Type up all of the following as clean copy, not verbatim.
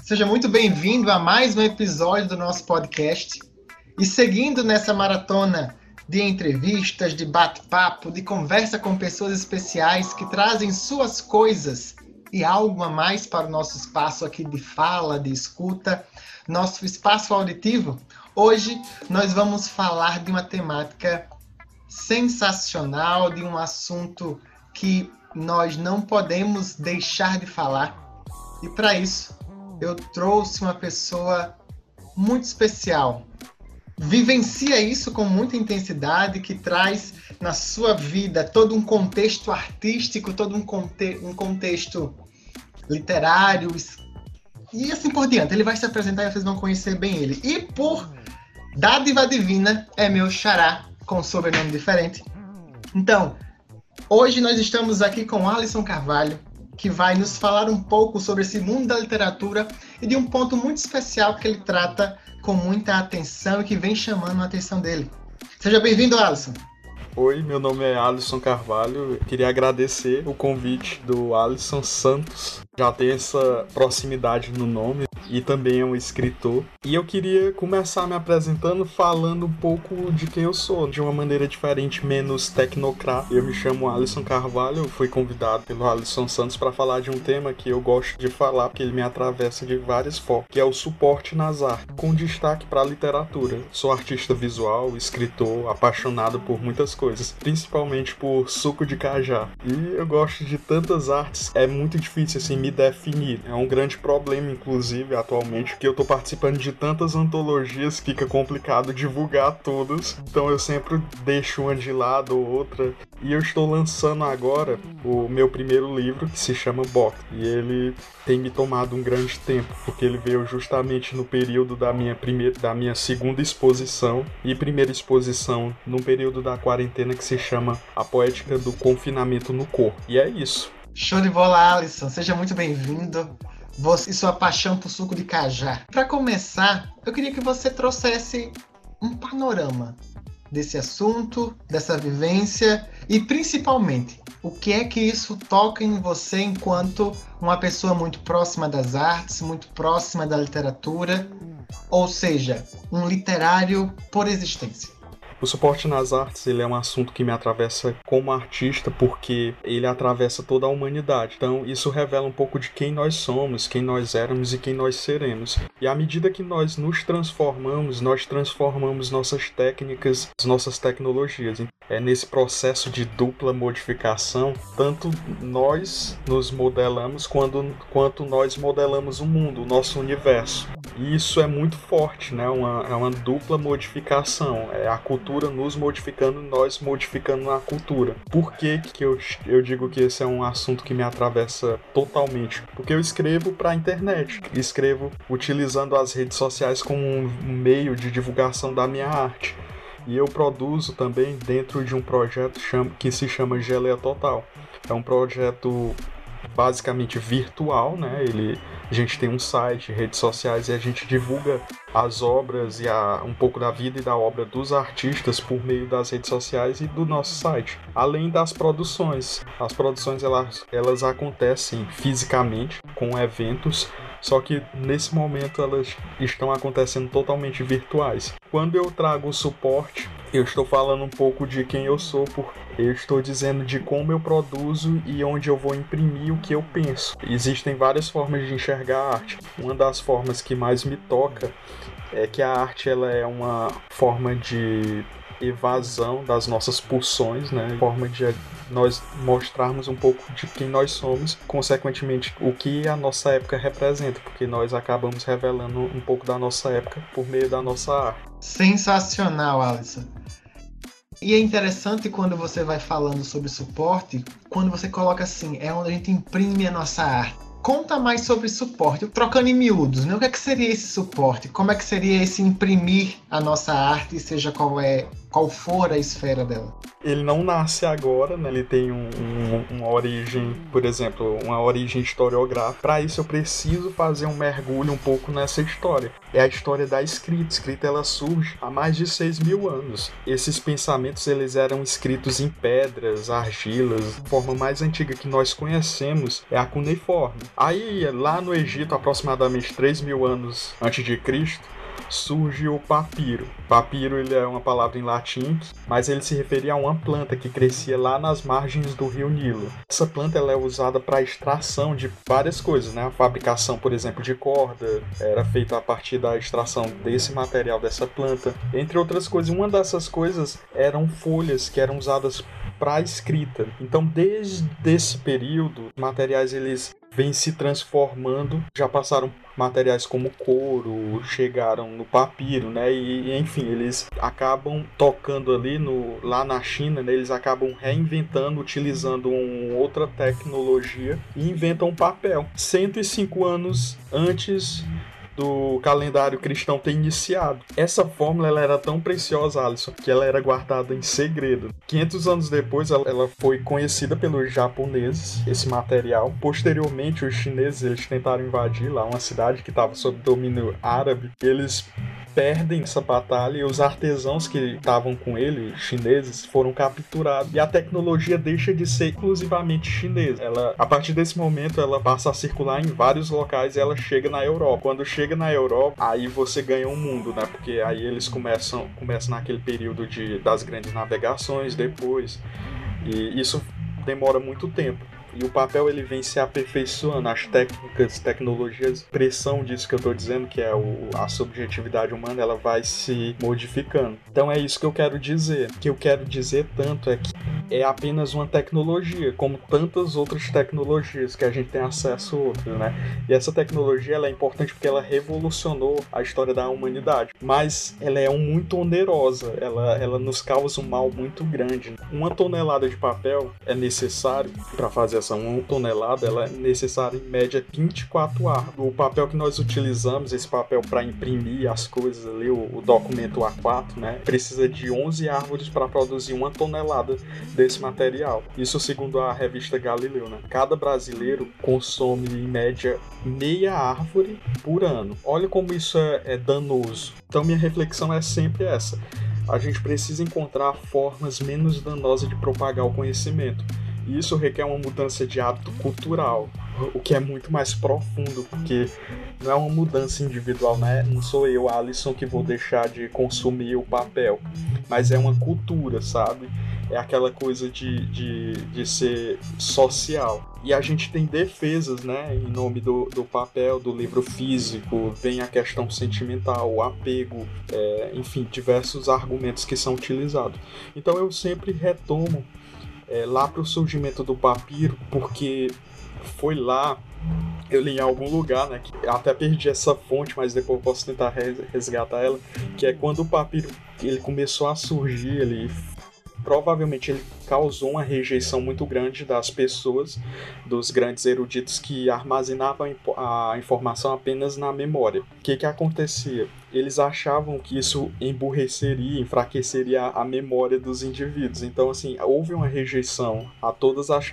Seja muito bem-vindo a mais um episódio do nosso podcast. E seguindo nessa maratona de entrevistas, de bate-papo, de conversa com pessoas especiais que trazem suas coisas e algo a mais para o nosso espaço aqui de fala, de escuta, nosso espaço auditivo, hoje nós vamos falar de uma temática sensacional, de um assunto que nós não podemos deixar de falar. E para isso, eu trouxe uma pessoa muito especial. Vivencia isso com muita intensidade, que traz na sua vida todo um contexto artístico, todo um contexto literário e assim por diante. Ele vai se apresentar e vocês vão conhecer bem ele. E por dádiva divina, é meu xará, com sobrenome diferente. Então, hoje nós estamos aqui com Alisson Carvalho, que vai nos falar um pouco sobre esse mundo da literatura e de um ponto muito especial que ele trata com muita atenção e que vem chamando a atenção dele. Seja bem-vindo, Alisson. Oi, meu nome é Alisson Carvalho. Eu queria agradecer o convite do Alisson Santos. Já tem essa proximidade no nome e também é um escritor. E eu queria começar me apresentando falando um pouco de quem eu sou, de uma maneira diferente, menos tecnocrata. Eu me chamo Alisson Carvalho, fui convidado pelo Alisson Santos para falar de um tema que eu gosto de falar, porque ele me atravessa de várias formas, que é o suporte nas artes, com destaque para a literatura. Sou artista visual, escritor, apaixonado por muitas coisas, principalmente por suco de cajá. E eu gosto de tantas artes, é muito difícil assim me definir. É um grande problema, inclusive, atualmente, que eu tô participando de tantas antologias, fica complicado divulgar todas. Então eu sempre deixo uma de lado ou outra. E eu estou lançando agora o meu primeiro livro, que se chama Box. E ele tem me tomado um grande tempo, porque ele veio justamente no período da minha segunda exposição e primeira exposição num período da quarentena que se chama A Poética do Confinamento no Corpo. E é isso. Show de bola, Alisson. Seja muito bem-vindo. Você e sua paixão por suco de cajá. Para começar, eu queria que você trouxesse um panorama desse assunto, dessa vivência e, principalmente, o que é que isso toca em você enquanto uma pessoa muito próxima das artes, muito próxima da literatura, ou seja, um literário por existência. O suporte nas artes, ele é um assunto que me atravessa como artista, porque ele atravessa toda a humanidade. Então, isso revela um pouco de quem nós somos, quem nós éramos e quem nós seremos. E à medida que nós nos transformamos, nós transformamos nossas técnicas, nossas tecnologias. É nesse processo de dupla modificação, tanto nós nos modelamos quanto nós modelamos o mundo, o nosso universo. E isso é muito forte, né? É uma dupla modificação. É a cultura nos modificando, nós modificando a cultura. Por que eu digo que esse é um assunto que me atravessa totalmente? Porque eu escrevo para a internet. Escrevo utilizando as redes sociais como um meio de divulgação da minha arte. E eu produzo também dentro de um projeto que se chama Geleia Total. É um projeto basicamente virtual, né? A gente tem um site, redes sociais, e a gente divulga as obras e um pouco da vida e da obra dos artistas por meio das redes sociais e do nosso site. Além das produções. As produções elas acontecem fisicamente, com eventos, só que nesse momento elas estão acontecendo totalmente virtuais. Quando eu trago o suporte, eu estou falando um pouco de quem eu sou, eu estou dizendo de como eu produzo e onde eu vou imprimir o que eu penso. Existem várias formas de enxergar a arte. Uma das formas que mais me toca é que a arte ela é uma forma de evasão das nossas pulsões, né? Forma de nós mostrarmos um pouco de quem nós somos, consequentemente o que a nossa época representa, porque nós acabamos revelando um pouco da nossa época por meio da nossa arte. Sensacional, Alisson. E é interessante quando você vai falando sobre suporte, quando você coloca assim, é onde a gente imprime a nossa arte. Conta mais sobre suporte, trocando em miúdos, né? O que é que seria esse suporte? Como é que seria esse imprimir a nossa arte, seja qual qual for a esfera dela. Ele não nasce agora, né? Ele tem uma origem, por exemplo, uma origem historiográfica. Para isso eu preciso fazer um mergulho um pouco nessa história. É a história da escrita. A escrita ela surge há mais de 6.000 anos. Esses pensamentos eles eram escritos em pedras, argilas. A forma mais antiga que nós conhecemos é a cuneiforme. Aí lá no Egito, aproximadamente 3.000 anos antes de Cristo, surge o papiro. Papiro ele é uma palavra em latim, mas ele se referia a uma planta que crescia lá nas margens do rio Nilo. Essa planta ela é usada para extração de várias coisas, né? A fabricação, por exemplo, de corda era feita a partir da extração desse material, dessa planta. Entre outras coisas, uma dessas coisas eram folhas que eram usadas para escrita. Então, desde esse período, os materiais eles vêm se transformando, já passaram materiais como couro, chegaram no papiro, né? E enfim, eles acabam tocando ali lá na China, né? Eles acabam reinventando, utilizando uma outra tecnologia e inventam o papel. 105 anos antes do calendário cristão ter iniciado. Essa fórmula ela era tão preciosa, Alisson, que ela era guardada em segredo. 500 anos depois, ela foi conhecida pelos japoneses, esse material. Posteriormente, os chineses eles tentaram invadir lá uma cidade que estava sob domínio árabe. Eles perdem essa batalha e os artesãos que estavam com ele, chineses, foram capturados. E a tecnologia deixa de ser exclusivamente chinesa. A partir desse momento, ela passa a circular em vários locais e ela chega na Europa. Quando chega na Europa, aí você ganha um mundo, né? Porque aí eles começam naquele período das grandes navegações depois. E isso demora muito tempo. E o papel ele vem se aperfeiçoando, as técnicas, tecnologias, pressão disso que eu estou dizendo, que é a subjetividade humana, ela vai se modificando. Então é isso que eu quero dizer. O que eu quero dizer tanto é que é apenas uma tecnologia, como tantas outras tecnologias que a gente tem acesso a outras, né? E essa tecnologia ela é importante porque ela revolucionou a história da humanidade, mas ela é muito onerosa, ela nos causa um mal muito grande. 1 tonelada de papel é necessário para fazer essa 1 tonelada, ela é necessária em média 24 árvores. O papel que nós utilizamos, esse papel para imprimir as coisas ali, o documento A4, né, precisa de 11 árvores para produzir 1 tonelada desse material. Isso segundo a revista Galileu, né? Cada brasileiro consome em média meia árvore por ano. Olha como isso é danoso. Então minha reflexão é sempre essa. A gente precisa encontrar formas menos danosas de propagar o conhecimento. E isso requer uma mudança de hábito cultural, o que é muito mais profundo, porque não é uma mudança individual, né? Não sou eu, Alisson, que vou deixar de consumir o papel, mas é uma cultura, sabe? É aquela coisa de ser social. E a gente tem defesas, né, em nome do papel, do livro físico, vem a questão sentimental, o apego, enfim, diversos argumentos que são utilizados. Então eu sempre retomo lá para o surgimento do papiro, porque foi lá, eu li em algum lugar, né, que até perdi essa fonte, mas depois eu posso tentar resgatar ela, que é quando o papiro ele começou a surgir, provavelmente ele causou uma rejeição muito grande das pessoas, dos grandes eruditos que armazenavam a informação apenas na memória. O que acontecia? Eles achavam que isso emburreceria, enfraqueceria a memória dos indivíduos. Então, assim, houve uma rejeição a todas as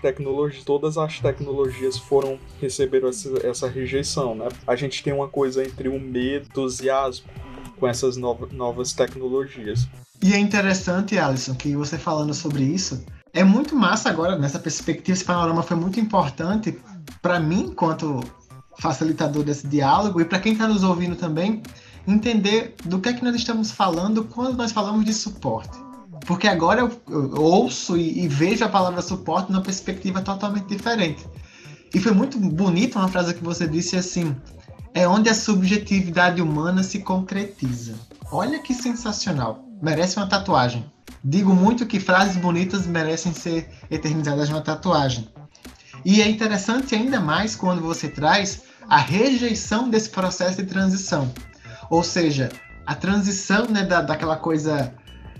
tecnologias receberam essa rejeição, né? A gente tem uma coisa entre o medo e o entusiasmo com essas novas tecnologias. E é interessante, Alisson, que você falando sobre isso, é muito massa agora, nessa perspectiva, esse panorama foi muito importante para mim, enquanto facilitador desse diálogo, e para quem está nos ouvindo também, entender do que é que nós estamos falando quando nós falamos de suporte. Porque agora eu ouço e vejo a palavra suporte numa perspectiva totalmente diferente. E foi muito bonito uma frase que você disse assim, é onde a subjetividade humana se concretiza. Olha que sensacional. Merece uma tatuagem. Digo muito que frases bonitas merecem ser eternizadas numa tatuagem. E é interessante ainda mais quando você traz a rejeição desse processo de transição. Ou seja, a transição, né, daquela coisa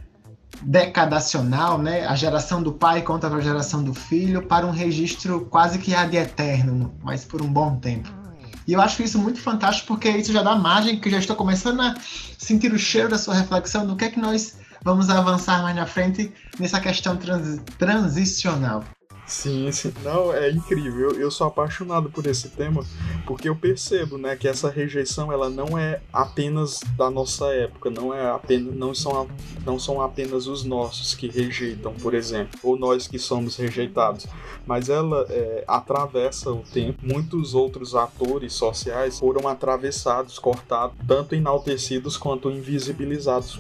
decadacional, né, a geração do pai contra a geração do filho, para um registro quase que ad eterno, mas por um bom tempo. E eu acho isso muito fantástico, porque isso já dá margem, que eu já estou começando a sentir o cheiro da sua reflexão do que é que nós vamos avançar mais na frente nessa questão transicional. Sim, sim. Não, é incrível. Eu sou apaixonado por esse tema, porque eu percebo, né, que essa rejeição ela não é apenas da nossa época, não são apenas os nossos que rejeitam, por exemplo, ou nós que somos rejeitados, mas ela atravessa o tempo. Muitos outros atores sociais foram atravessados, cortados, tanto enaltecidos quanto invisibilizados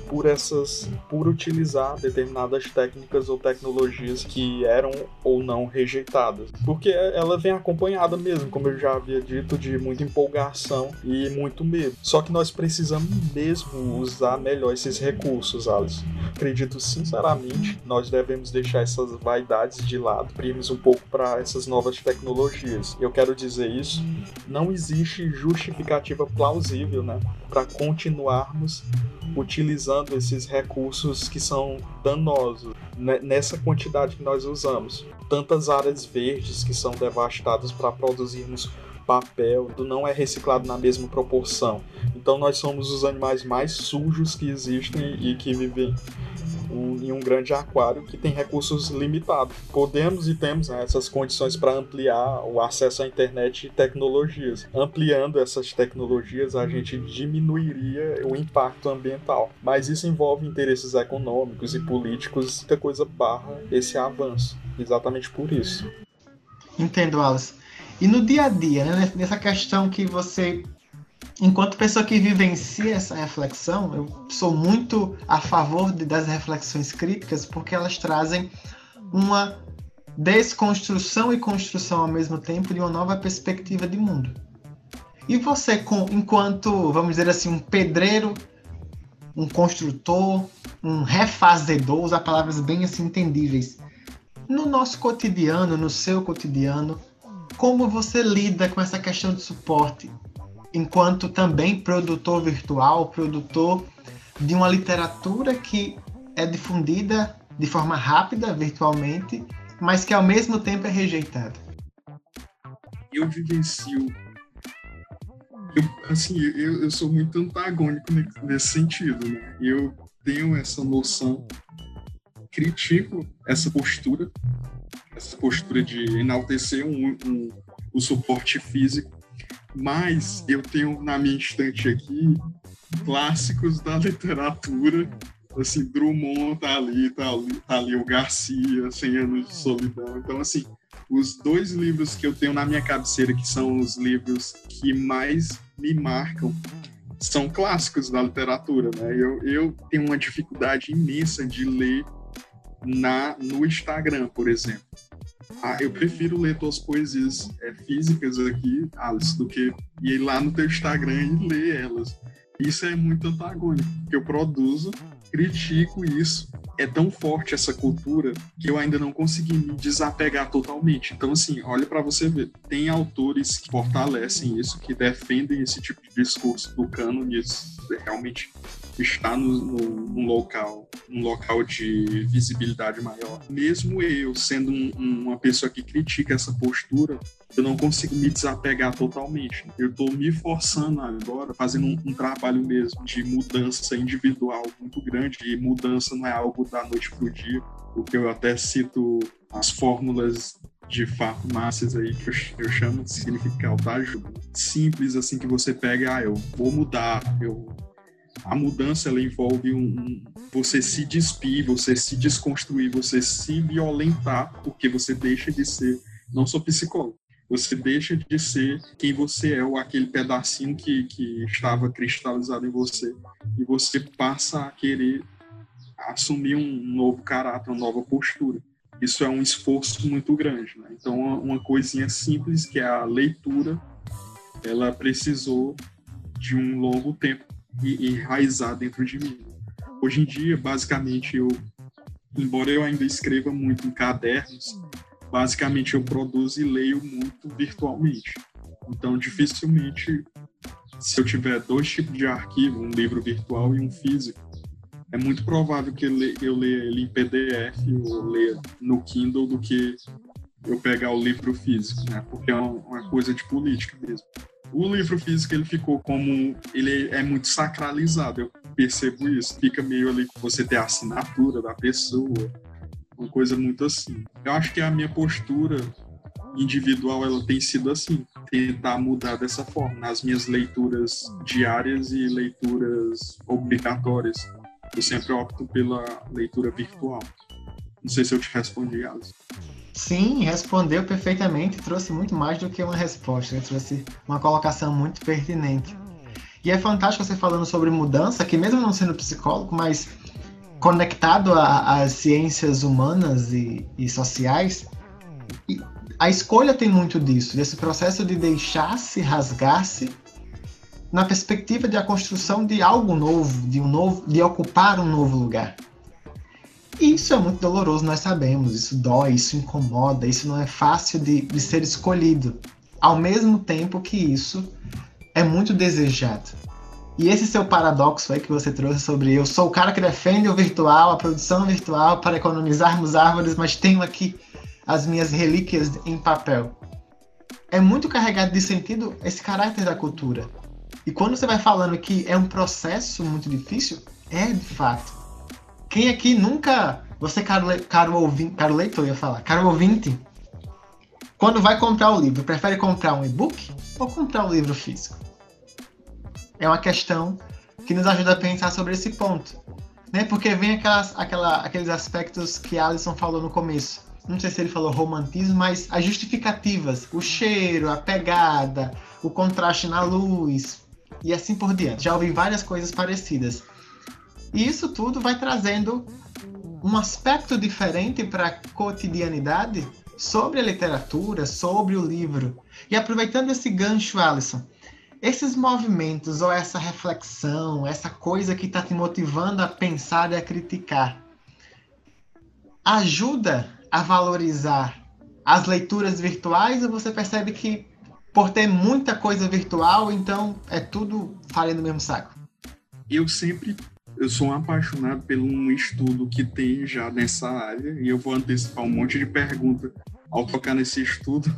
por utilizar determinadas técnicas ou tecnologias que eram ou não rejeitadas, porque ela vem acompanhada mesmo, como eu já havia dito, de muita empolgação e muito medo. Só que nós precisamos mesmo usar melhor esses recursos, Alice. Acredito sinceramente, nós devemos deixar essas vaidades de lado, irmos um pouco para essas novas tecnologias. Eu quero dizer isso, não existe justificativa plausível, né, para continuarmos utilizando esses recursos que são danosos nessa quantidade que nós usamos. Tantas áreas verdes que são devastadas para produzirmos papel, não é reciclado na mesma proporção. Então nós somos os animais mais sujos que existem e que vivem em um grande aquário que tem recursos limitados. Podemos e temos, né, essas condições para ampliar o acesso à internet e tecnologias. Ampliando essas tecnologias, a gente diminuiria o impacto ambiental. Mas isso envolve interesses econômicos e políticos, muita coisa barra esse avanço. Exatamente por isso. Entendo, Alice. E no dia a dia, né, nessa questão que você, enquanto pessoa que vivencia essa reflexão, eu sou muito a favor das reflexões críticas, porque elas trazem uma desconstrução e construção ao mesmo tempo de uma nova perspectiva de mundo. E você, enquanto, vamos dizer assim, um pedreiro, um construtor, um refazedor, usar palavras bem assim entendíveis, no nosso cotidiano, no seu cotidiano, como você lida com essa questão de suporte? Enquanto também produtor virtual, produtor de uma literatura que é difundida de forma rápida, virtualmente, mas que ao mesmo tempo é rejeitada. Eu vivencio... Eu sou muito antagônico nesse sentido, né? Eu tenho essa noção, critico essa postura de enaltecer o suporte físico, mas eu tenho na minha estante aqui clássicos da literatura, assim, Drummond tá ali o Garcia, 100 Anos de Solidão. Então, assim, os 2 livros que eu tenho na minha cabeceira, que são os livros que mais me marcam, são clássicos da literatura, né? Eu tenho uma dificuldade imensa de ler no Instagram, por exemplo. Eu prefiro ler tuas poesias físicas aqui, Alice, do que ir lá no teu Instagram e ler elas. Isso é muito antagônico, porque eu produzo, critico isso. É tão forte essa cultura que eu ainda não consegui me desapegar totalmente. Então, assim, olha para você ver. Tem autores que fortalecem isso, que defendem esse tipo de discurso do cânone, isso realmente está num local de visibilidade maior. Mesmo eu sendo uma pessoa que critica essa postura, eu não consigo me desapegar totalmente. Eu estou me forçando agora, fazendo um trabalho mesmo de mudança individual muito grande, e mudança não é algo da noite para o dia, porque eu até cito as fórmulas de farmácias aí, que eu chamo de significado da ajuda. Simples assim, que você pega, eu vou mudar, a mudança ela envolve você se despir, você se desconstruir, você se violentar, porque você deixa de ser, não sou psicólogo, você deixa de ser quem você é, ou aquele pedacinho que estava cristalizado em você, e você passa a querer assumir um novo caráter, uma nova postura. Isso é um esforço muito grande, né? Então, uma coisinha simples, que é a leitura, ela precisou de um longo tempo e enraizar dentro de mim. Hoje em dia, basicamente, embora eu ainda escreva muito em cadernos, basicamente eu produzo e leio muito virtualmente. Então, dificilmente, se eu tiver 2 tipos de arquivo, um livro virtual e um físico, é muito provável que eu leia ele em PDF ou leia no Kindle do que eu pegar o livro físico, né? Porque é uma coisa de política mesmo. O livro físico, ele ficou ele é muito sacralizado. percebo isso. Fica meio ali que você ter a assinatura da pessoa, uma coisa muito assim. Eu acho que a minha postura individual, ela tem sido assim, tentar mudar dessa forma, nas minhas leituras diárias e leituras obrigatórias. Eu sempre opto pela leitura virtual. Não sei se eu te respondi, Alice. Sim, respondeu perfeitamente, trouxe muito mais do que uma resposta, né? Trouxe uma colocação muito pertinente. E é fantástico você falando sobre mudança, que mesmo não sendo psicólogo, mas conectado às ciências humanas e sociais, a escolha tem muito disso, desse processo de deixar-se, rasgar-se, na perspectiva de a construção de algo novo, de ocupar um novo lugar. E isso é muito doloroso, nós sabemos, isso dói, isso incomoda, isso não é fácil de ser escolhido, ao mesmo tempo que isso é muito desejado. E esse seu paradoxo aí que você trouxe sobre eu sou o cara que defende o virtual, a produção virtual para economizarmos árvores, mas tenho aqui as minhas relíquias em papel. É muito carregado de sentido esse caráter da cultura. E quando você vai falando que é um processo muito difícil, é de fato. Quem aqui nunca... Você, caro leitor, ia falar, caro ouvinte, quando vai comprar o livro, prefere comprar um e-book ou comprar um livro físico? É uma questão que nos ajuda a pensar sobre esse ponto, né? Porque vem aqueles aspectos que Alisson falou no começo. Não sei se ele falou romantismo, mas as justificativas, o cheiro, a pegada, o contraste na luz e assim por diante. Já ouvi várias coisas parecidas. E isso tudo vai trazendo um aspecto diferente para a cotidianidade sobre a literatura, sobre o livro. E aproveitando esse gancho, Alisson, esses movimentos ou essa reflexão, essa coisa que está te motivando a pensar e a criticar, ajuda a valorizar as leituras virtuais ou você percebe que por ter muita coisa virtual, então é tudo farinha do mesmo saco? Eu sou um apaixonado por um estudo que tem já nessa área e eu vou antecipar um monte de perguntas ao tocar nesse estudo,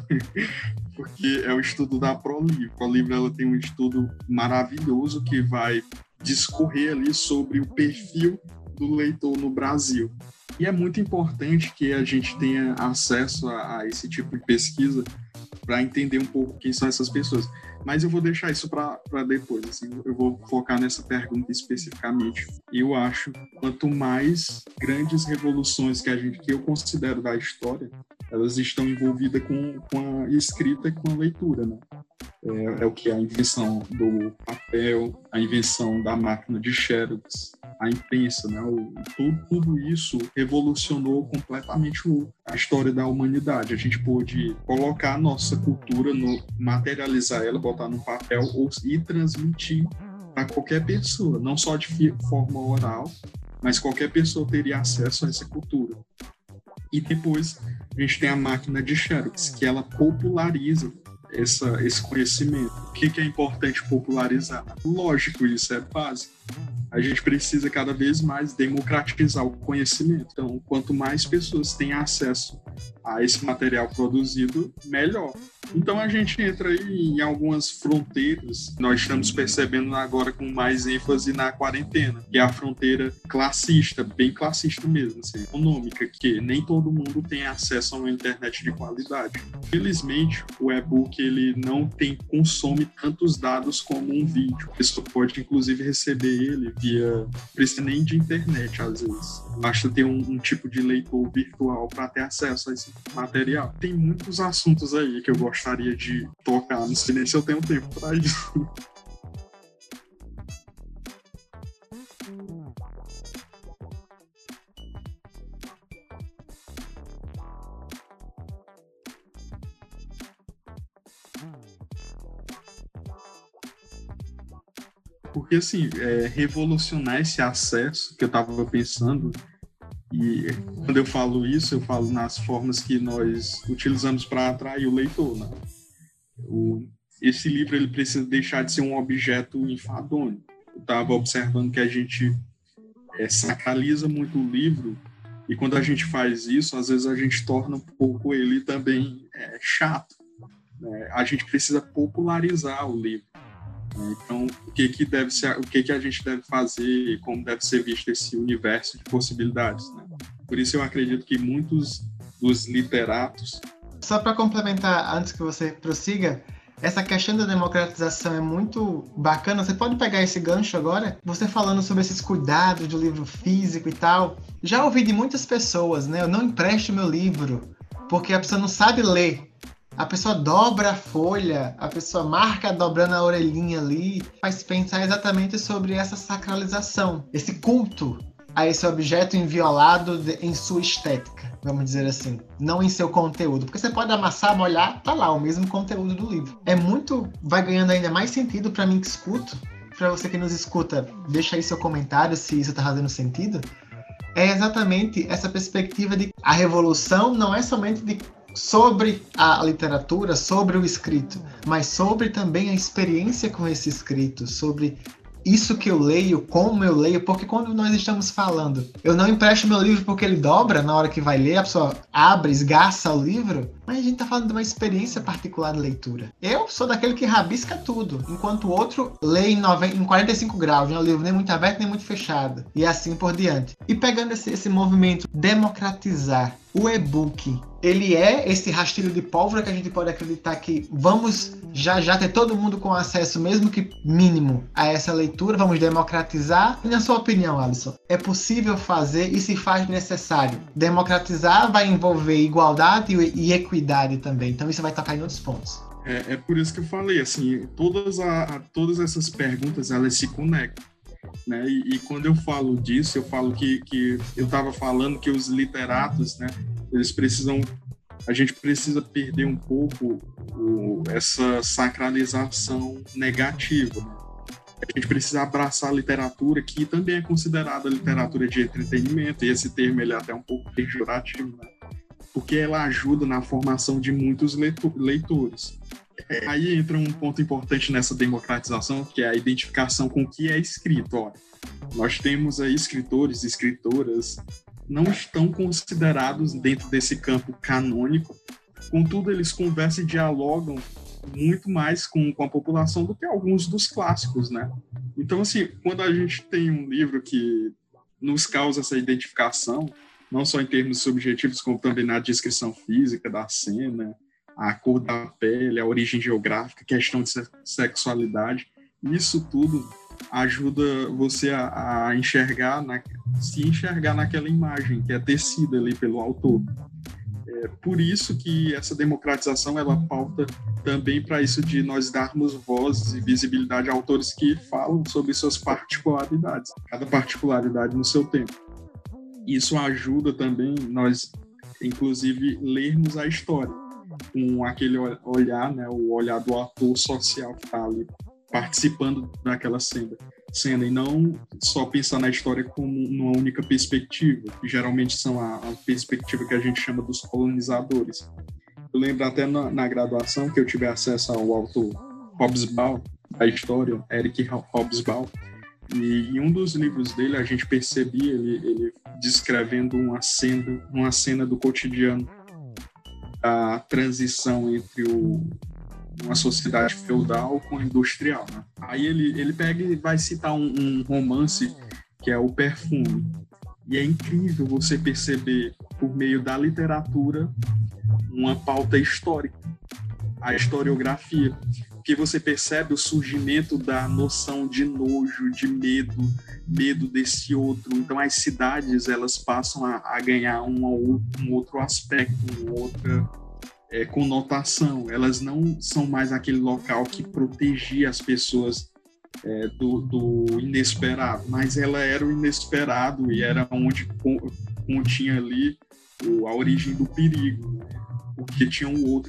porque é o estudo da ProLivro. A ProLivro, ela tem um estudo maravilhoso que vai discorrer ali sobre o perfil do leitor no Brasil. E é muito importante que a gente tenha acesso a esse tipo de pesquisa para entender um pouco quem são essas pessoas. Mas eu vou deixar isso para depois, assim, eu vou focar nessa pergunta especificamente. Eu acho que quanto mais grandes revoluções que eu considero da história, elas estão envolvidas com a escrita e com a leitura, né? É o que a invenção do papel, a invenção da máquina de Xerox, a imprensa, né? Tudo isso revolucionou completamente a história da humanidade. A gente pôde colocar a nossa cultura, materializar ela, botar no papel e transmitir para qualquer pessoa, não só de forma oral, mas qualquer pessoa teria acesso a essa cultura. E depois a gente tem a máquina de Xerox, que ela populariza esse conhecimento. O que é importante popularizar? Lógico, isso é básico. A gente precisa cada vez mais democratizar o conhecimento. Então, quanto mais pessoas têm acesso a esse material produzido, melhor. Então, a gente entra aí em algumas fronteiras. Nós estamos percebendo agora com mais ênfase na quarentena, que é a fronteira classista, bem classista mesmo, assim, econômica, que nem todo mundo tem acesso a uma internet de qualidade. Felizmente, o e-book ele não consome tantos dados como um vídeo. A pessoa pode, inclusive, receber ele via... Não precisa nem de internet, às vezes. Basta ter um tipo de leitor virtual para ter acesso a esse material. Tem muitos assuntos aí que eu gostaria de tocar, não sei nem se eu tenho tempo para isso. Porque, assim, revolucionar esse acesso que eu estava pensando, e quando eu falo isso, eu falo nas formas que nós utilizamos para atrair o leitor, né? Esse livro ele precisa deixar de ser um objeto enfadonho. Eu estava observando que a gente sacraliza muito o livro, e quando a gente faz isso, às vezes a gente torna um pouco ele também chato, né? A gente precisa popularizar o livro. Então, o que a gente deve fazer, como deve ser visto esse universo de possibilidades, né? Por isso eu acredito que muitos dos literatos... Só para complementar, antes que você prossiga, essa questão da democratização é muito bacana. Você pode pegar esse gancho agora, você falando sobre esses cuidados do livro físico e tal. Já ouvi de muitas pessoas, né? Eu não empresto meu livro, porque a pessoa não sabe ler. A pessoa dobra a folha, a pessoa marca dobrando a orelhinha ali, faz pensar exatamente sobre essa sacralização, esse culto a esse objeto inviolado em sua estética, vamos dizer assim, não em seu conteúdo, porque você pode amassar, molhar, tá lá o mesmo conteúdo do livro. Vai ganhando ainda mais sentido para mim que escuto, para você que nos escuta, deixa aí seu comentário se isso tá fazendo sentido. É exatamente essa perspectiva de a revolução não é somente sobre a literatura, sobre o escrito, mas sobre também a experiência com esse escrito, sobre isso que eu leio, como eu leio, porque quando nós estamos falando, eu não empresto meu livro porque ele dobra na hora que vai ler, a pessoa abre, esgaça o livro, mas a gente está falando de uma experiência particular de leitura. Eu sou daquele que rabisca tudo, enquanto o outro lê em 45 graus, não é um livro nem muito aberto nem muito fechado, e assim por diante. E pegando esse movimento, democratizar o e-book, ele é esse rastilho de pólvora que a gente pode acreditar que vamos já ter todo mundo com acesso, mesmo que mínimo, a essa leitura, vamos democratizar. E na sua opinião, Alisson, é possível fazer e se faz necessário? Democratizar vai envolver igualdade e equidade também, então isso vai tocar em outros pontos. É por isso que eu falei, assim, todas essas perguntas, elas se conectam. Né? E quando eu falo disso, eu falo que eu estava falando que os literatos, né, a gente precisa perder um pouco essa sacralização negativa, né? A gente precisa abraçar a literatura, que também é considerada literatura de entretenimento, e esse termo ele é até um pouco pejorativo, né? Porque ela ajuda na formação de muitos leitores. Aí entra um ponto importante nessa democratização, que é a identificação com o que é escrito. Olha, nós temos aí escritores e escritoras não estão considerados dentro desse campo canônico, contudo eles conversam e dialogam muito mais com a população do que alguns dos clássicos, né? Então, assim, quando a gente tem um livro que nos causa essa identificação, não só em termos subjetivos, como também na descrição física da cena, a cor da pele, a origem geográfica, questão de sexualidade, isso tudo ajuda você a se enxergar naquela imagem que é tecida ali pelo autor. É por isso que essa democratização ela pauta também para isso de nós darmos voz e visibilidade a autores que falam sobre suas particularidades, cada particularidade no seu tempo. Isso ajuda também nós, inclusive, lermos a história com aquele olhar, né, o olhar do ator social que está ali participando daquela cena, e não só pensar na história como numa única perspectiva, que geralmente são a perspectiva que a gente chama dos colonizadores. Eu lembro até na graduação que eu tive acesso ao autor Hobsbawm, da história, Eric Hobsbawm, e em um dos livros dele a gente percebia ele descrevendo uma cena do cotidiano, a transição entre uma sociedade feudal com industrial, né? Aí ele pega e vai citar um romance que é O Perfume. E é incrível você perceber, por meio da literatura, uma pauta histórica, a historiografia, porque você percebe o surgimento da noção de nojo, de medo desse outro. Então as cidades elas passam a ganhar um outro aspecto, uma outra conotação. Elas não são mais aquele local que protegia as pessoas do inesperado, mas ela era o inesperado e era onde continha ali a origem do perigo, né? Porque tinha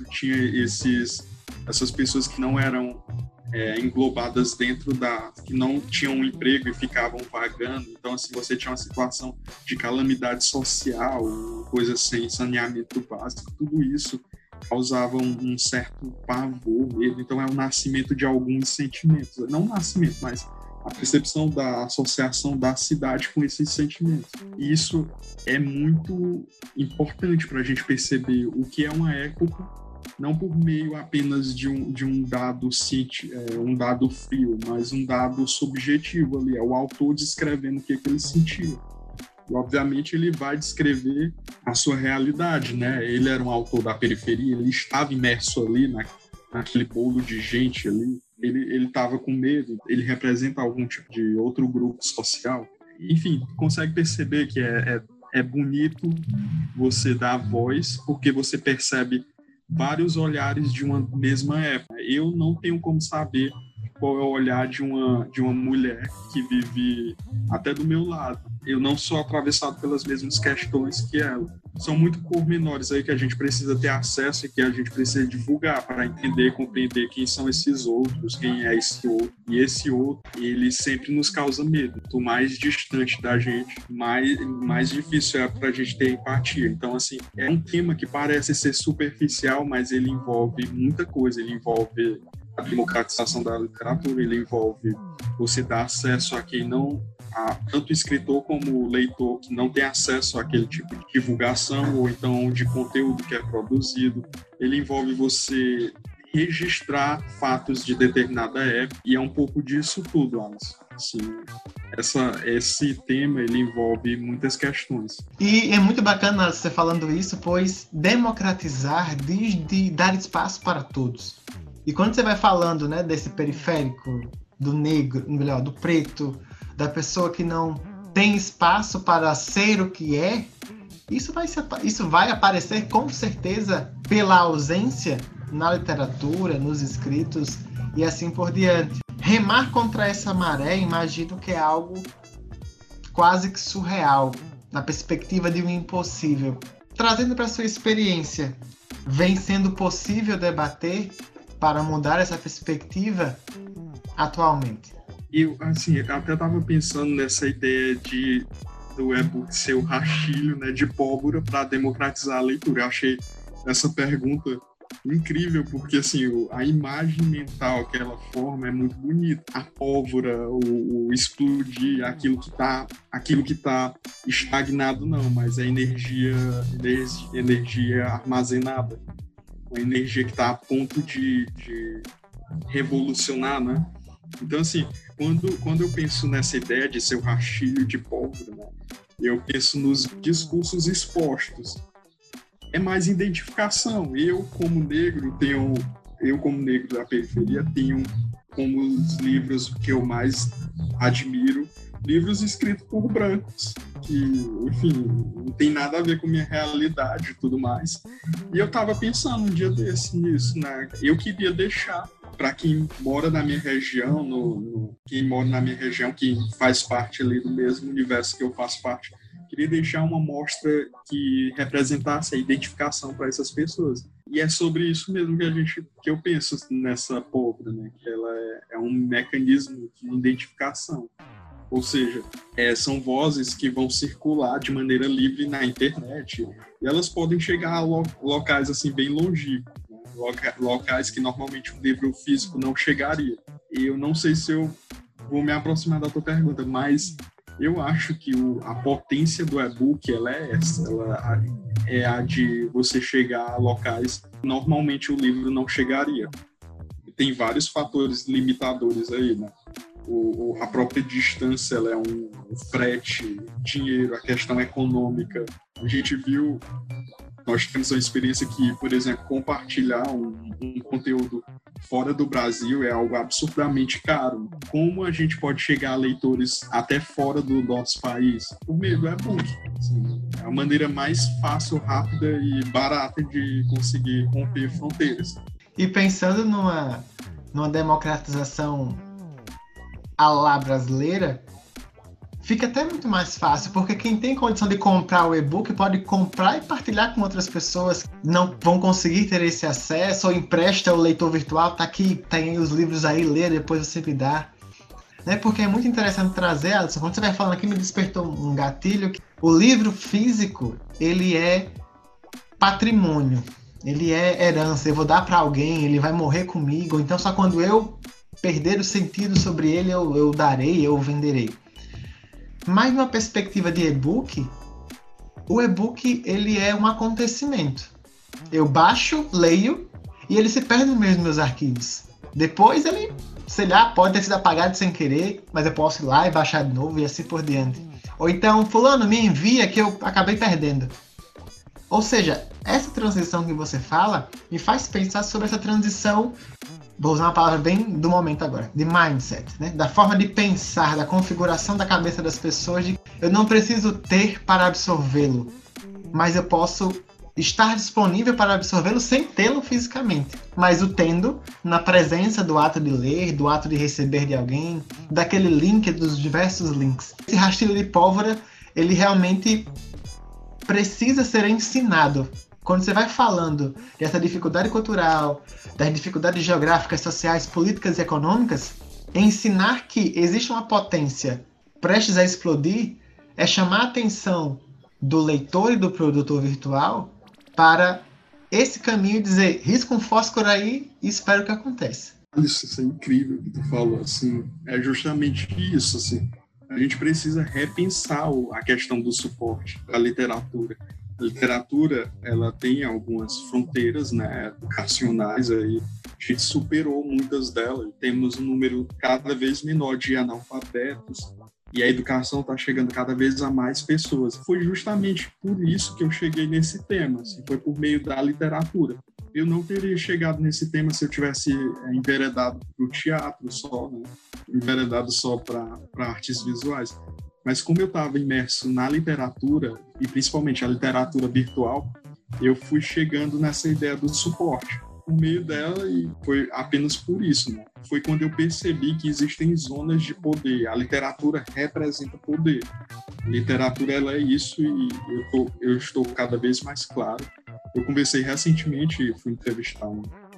essas pessoas que não eram englobadas dentro que não tinham um emprego e ficavam vagando. Então, assim, você tinha uma situação de calamidade social, coisas sem saneamento básico, tudo isso causava um certo pavor mesmo. Então, é o nascimento de alguns sentimentos. Não o nascimento, mas a percepção da associação da cidade com esses sentimentos. E isso é muito importante para a gente perceber o que é uma época não por meio apenas de um dado um dado frio, mas um dado subjetivo ali, é o autor descrevendo o que ele sentiu. E, obviamente, ele vai descrever a sua realidade, né? Ele era um autor da periferia, ele estava imerso ali naquele bolo de gente ali, ele estava com medo, ele representa algum tipo de outro grupo social. Enfim, consegue perceber que é bonito você dar voz, porque você percebe vários olhares de uma mesma época. Eu não tenho como saber qual é o olhar de uma mulher que vive até do meu lado. Eu não sou atravessado pelas mesmas questões que ela. São muito pormenores aí que a gente precisa ter acesso e que a gente precisa divulgar para entender, compreender quem são esses outros, quem é esse outro. E esse outro, ele sempre nos causa medo. Quanto mais distante da gente, mais difícil é para a gente ter empatia. Então, assim, é um tema que parece ser superficial, mas ele envolve muita coisa. Ele envolve a democratização da literatura, ele envolve você dar acesso a quem não, tanto o escritor como o leitor que não tem acesso àquele tipo de divulgação ou então de conteúdo que é produzido. Ele envolve você registrar fatos de determinada época, e é um pouco disso tudo, Alisson. Assim, esse tema ele envolve muitas questões. E é muito bacana você falando isso, pois democratizar diz de dar espaço para todos. E quando você vai falando, né, desse periférico, do negro, melhor, do preto, da pessoa que não tem espaço para ser o que é, isso vai aparecer com certeza pela ausência na literatura, nos escritos e assim por diante. Remar contra essa maré, imagino que é algo quase que surreal, na perspectiva de um impossível. Trazendo para sua experiência, vem sendo possível debater para mudar essa perspectiva atualmente? Eu até estava pensando nessa ideia do e-book ser o rastilho, né, de pólvora para democratizar a leitura. Eu achei essa pergunta incrível, porque assim, a imagem mental que ela forma é muito bonita. A pólvora, o explodir, aquilo que tá estagnado não, mas é energia armazenada. Uma energia que está a ponto de revolucionar, né? Então, assim, quando eu penso nessa ideia de ser o rastilho de pólvora, né, eu penso nos discursos expostos. É mais identificação. Eu, como negro da periferia, tenho como os livros que eu mais admiro, livros escritos por brancos, que, enfim, não tem nada a ver com minha realidade e tudo mais. E eu estava pensando um dia desse nisso, né? Eu queria deixar para quem mora na minha região, quem faz parte ali do mesmo universo que eu faço parte, queria deixar uma mostra que representasse a identificação para essas pessoas. E é sobre isso mesmo que eu penso nessa pólvora, né? Que ela é um mecanismo de identificação. Ou seja, são vozes que vão circular de maneira livre na internet, e elas podem chegar a locais assim, bem longínquos, né? Locais que normalmente um livro físico não chegaria. E eu não sei se eu vou me aproximar da tua pergunta, mas eu acho que a potência do e-book ela é essa, ela é a de você chegar a locais que normalmente o livro não chegaria. Tem vários fatores limitadores aí, né? A própria distância, ela é um frete, dinheiro, a questão econômica. A gente viu, nós temos uma experiência que, por exemplo, compartilhar um conteúdo fora do Brasil é algo absurdamente caro. Como a gente pode chegar a leitores até fora do nosso país? Por meio do e-book. Assim, é a maneira mais fácil, rápida e barata de conseguir romper fronteiras. E pensando numa democratização à la brasileira, fica até muito mais fácil, porque quem tem condição de comprar o e-book pode comprar e partilhar com outras pessoas que não vão conseguir ter esse acesso, ou empresta o leitor virtual, tá aqui, tem os livros aí, lê, depois você me dá. Né? Porque é muito interessante trazer, Alisson, quando você vai falando aqui, me despertou um gatilho, que o livro físico, ele é patrimônio, ele é herança, eu vou dar para alguém, ele vai morrer comigo, então só quando eu perder o sentido sobre ele, eu darei, eu venderei. Mas numa perspectiva de e-book, o e-book ele é um acontecimento. Eu baixo, leio e ele se perde no meio dos meus arquivos. Depois ele, sei lá, pode ter sido apagado sem querer, mas eu posso ir lá e baixar de novo e assim por diante. Ou então, fulano, me envia que eu acabei perdendo. Ou seja, essa transição que você fala me faz pensar sobre essa transição, vou usar uma palavra bem do momento agora, de mindset, né? Da forma de pensar, da configuração da cabeça das pessoas, de eu não preciso ter para absorvê-lo, mas eu posso estar disponível para absorvê-lo sem tê-lo fisicamente, mas o tendo na presença do ato de ler, do ato de receber de alguém, daquele link, dos diversos links. Esse rastilho de pólvora, ele realmente precisa ser ensinado. Quando você vai falando dessa dificuldade cultural, das dificuldades geográficas, sociais, políticas e econômicas, ensinar que existe uma potência prestes a explodir é chamar a atenção do leitor e do produtor virtual para esse caminho e dizer, risca um fósforo aí e espero que aconteça. Isso é incrível que tu falou, assim, é justamente isso, assim. A gente precisa repensar a questão do suporte da literatura. A literatura, ela tem algumas fronteiras, né, educacionais aí. A gente superou muitas delas. Temos um número cada vez menor de analfabetos e a educação está chegando cada vez a mais pessoas. Foi justamente por isso que eu cheguei nesse tema, assim, foi por meio da literatura. Eu não teria chegado nesse tema se eu tivesse enveredado para o teatro só, né? Enveredado só para artes visuais. Mas como eu estava imerso na literatura, e principalmente a literatura virtual, eu fui chegando nessa ideia do suporte. Por meio dela, e foi apenas por isso, né? Foi quando eu percebi que existem zonas de poder. A literatura representa poder. A literatura, ela é isso, e eu estou cada vez mais claro. Eu conversei recentemente, fui entrevistar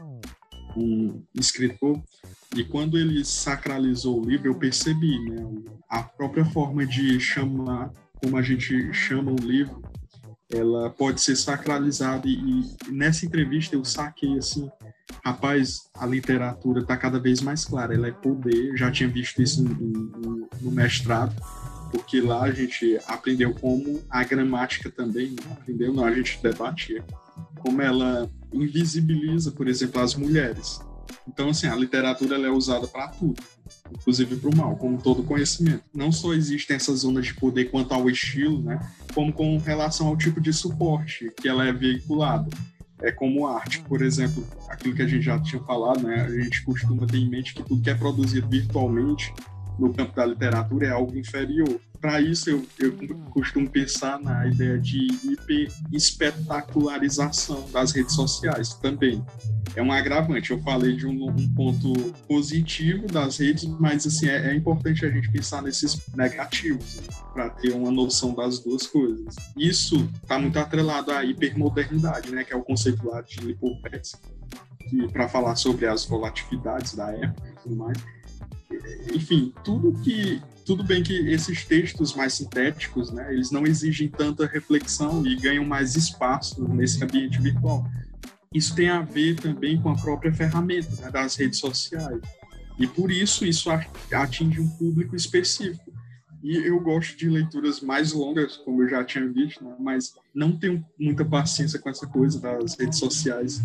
um escritor, e quando ele sacralizou o livro, eu percebi, né, a própria forma de chamar, como a gente chama o livro, ela pode ser sacralizada, e nessa entrevista eu saquei assim, rapaz, a literatura está cada vez mais clara, ela é poder. Eu já tinha visto isso no mestrado, porque lá a gente aprendeu como a gramática também, aprendeu, não, a gente debatia, como ela invisibiliza, por exemplo, as mulheres. Então, assim, a literatura ela é usada para tudo, inclusive para o mal, como todo conhecimento. Não só existem essas zonas de poder quanto ao estilo, né, como com relação ao tipo de suporte que ela é veiculada. É como arte, por exemplo, aquilo que a gente já tinha falado, né, a gente costuma ter em mente que tudo que é produzido virtualmente no campo da literatura é algo inferior. Para isso, eu costumo pensar na ideia de hiper-espetacularização das redes sociais também. É um agravante. Eu falei de um ponto positivo das redes, mas assim, é importante a gente pensar nesses negativos, né, para ter uma noção das duas coisas. Isso está muito atrelado à hipermodernidade, né, que é o conceito lá de Lipovetsky, para falar sobre as volatilidades da época e tudo mais. Enfim, tudo bem que esses textos mais sintéticos, né, eles não exigem tanta reflexão e ganham mais espaço nesse ambiente virtual. Isso tem a ver também com a própria ferramenta, né, das redes sociais. E por isso atinge um público específico. E eu gosto de leituras mais longas, como eu já tinha visto, né, mas não tenho muita paciência com essa coisa das redes sociais,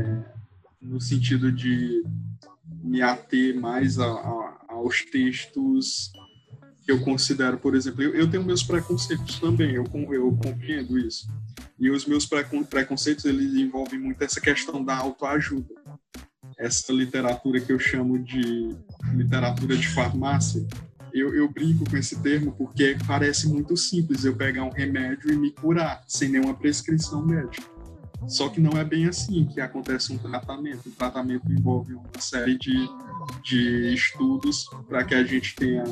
no sentido de me ater mais aos textos que eu considero, por exemplo, eu tenho meus preconceitos também, eu compreendo isso. E os meus preconceitos, eles envolvem muito essa questão da autoajuda. Essa literatura que eu chamo de literatura de farmácia. Eu brinco com esse termo porque parece muito simples eu pegar um remédio e me curar, sem nenhuma prescrição médica. Só que não é bem assim que acontece um tratamento. O tratamento envolve uma série de estudos para que a gente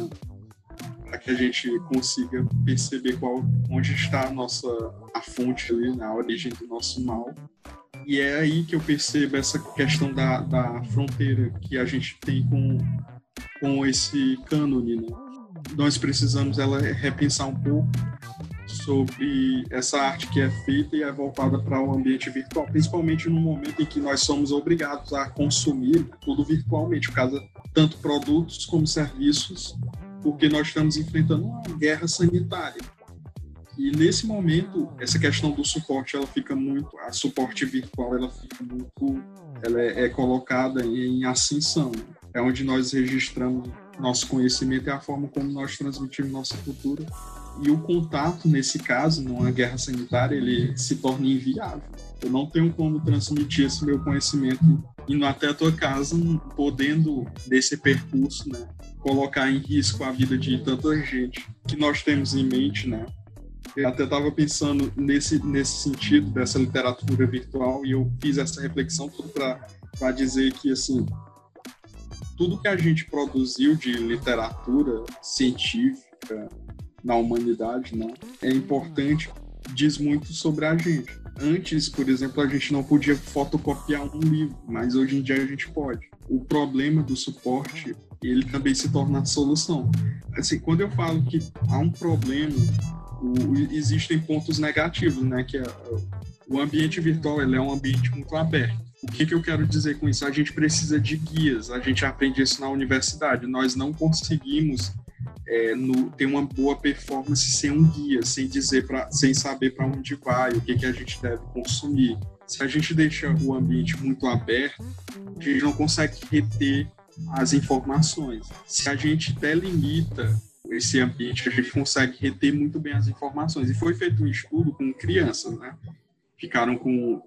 consiga perceber onde está a fonte ali, na origem do nosso mal. E é aí que eu percebo essa questão da fronteira que a gente tem com esse cânone, né? Nós precisamos repensar um pouco sobre essa arte que é feita e é voltada para o ambiente virtual, principalmente no momento em que nós somos obrigados a consumir tudo virtualmente, por causa tanto produtos como serviços, porque nós estamos enfrentando uma guerra sanitária. E nesse momento, essa questão do suporte, a suporte virtual, ela fica muito ela é colocada em ascensão. É onde nós registramos nosso conhecimento e a forma como nós transmitimos nossa cultura. E o contato, nesse caso, numa guerra sanitária, ele se torna inviável. Eu não tenho como transmitir esse meu conhecimento indo até a tua casa, podendo, nesse percurso, né, colocar em risco a vida de tanta gente que nós temos em mente, né? Eu até estava pensando nesse sentido dessa literatura virtual, e eu fiz essa reflexão tudo para dizer que, assim, tudo que a gente produziu de literatura científica na humanidade, né, é importante, diz muito sobre a gente. Antes, por exemplo, a gente não podia fotocopiar um livro, mas hoje em dia a gente pode. O problema do suporte, ele também se torna a solução. Assim, quando eu falo que há um problema, existem pontos negativos, né? Que o ambiente virtual, ele é um ambiente muito aberto. O que eu quero dizer com isso? A gente precisa de guias. A gente aprende isso na universidade. Nós não conseguimos ter uma boa performance sem um guia, sem saber para onde vai, o que a gente deve consumir. Se a gente deixa o ambiente muito aberto, a gente não consegue reter as informações. Se a gente delimita esse ambiente, a gente consegue reter muito bem as informações. E foi feito um estudo com crianças, né? Ficaram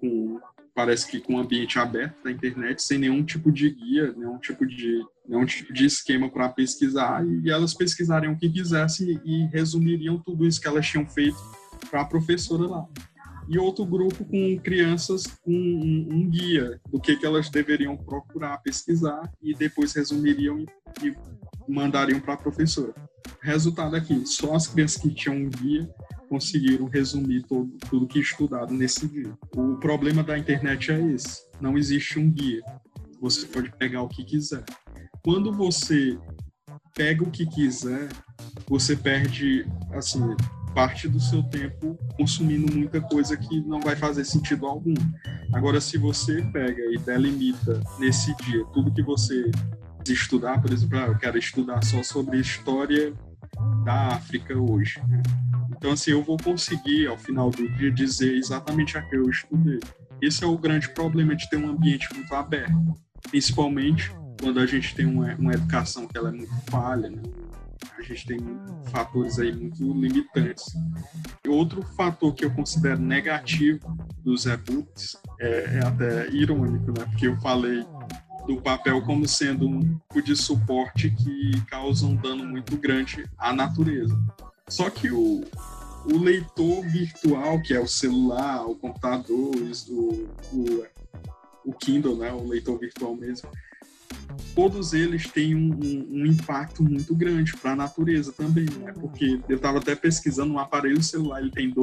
parece que com o ambiente aberto da internet, sem nenhum tipo de guia, nenhum tipo de esquema para pesquisar, e elas pesquisariam o que quisessem e resumiriam tudo isso que elas tinham feito para a professora lá. E outro grupo com crianças com um guia do que elas deveriam procurar, pesquisar, e depois resumiriam e mandariam para a professora. Resultado aqui, só as crianças que tinham um guia conseguiram resumir tudo que estudado nesse dia. O problema da internet é esse, não existe um guia. Você pode pegar o que quiser. Quando você pega o que quiser, você perde, assim, parte do seu tempo consumindo muita coisa que não vai fazer sentido algum. Agora, se você pega e delimita nesse dia tudo que você estudar, por exemplo, eu quero estudar só sobre a história da África hoje, né? Então, assim, eu vou conseguir, ao final do dia, dizer exatamente a que eu estudei. Esse é o grande problema de ter um ambiente muito aberto, principalmente quando a gente tem uma educação que ela é muito falha, né? A gente tem fatores aí muito limitantes. Outro fator que eu considero negativo dos e-books é até irônico, né? Porque eu falei do papel como sendo um tipo de suporte que causa um dano muito grande à natureza. Só que o leitor virtual, que é o celular, o computador, o Kindle, né, o leitor virtual mesmo, todos eles têm um impacto muito grande para a natureza também, né? Porque eu estava até pesquisando, um aparelho celular, ele tem